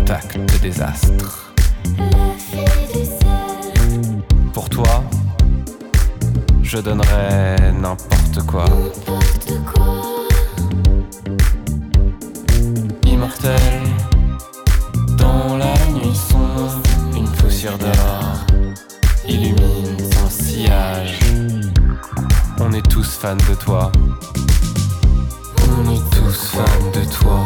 contact des astres. La fille du ciel. Pour toi, je donnerais n'importe quoi. N'importe quoi. Immortel, dans la nuit sombre, une poussière d'or illumine ton sillage. On est tous fans de toi. On est tous fans de toi.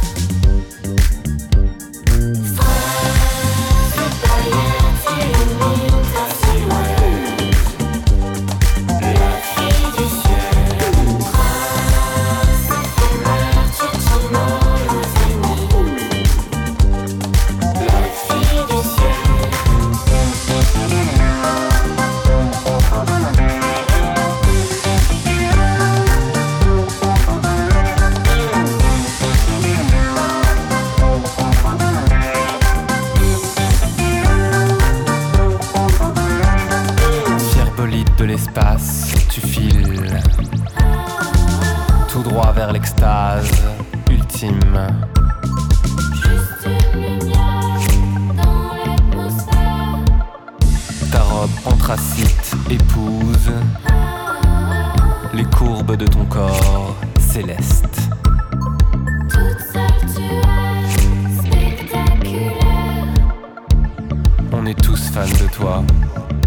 De l'espace, tu files tout droit vers l'extase ultime. Juste une lumière dans l'atmosphère. Ta robe anthracite épouse les courbes de ton corps céleste. Toute seule tu es spectaculaire. On est tous fans de toi.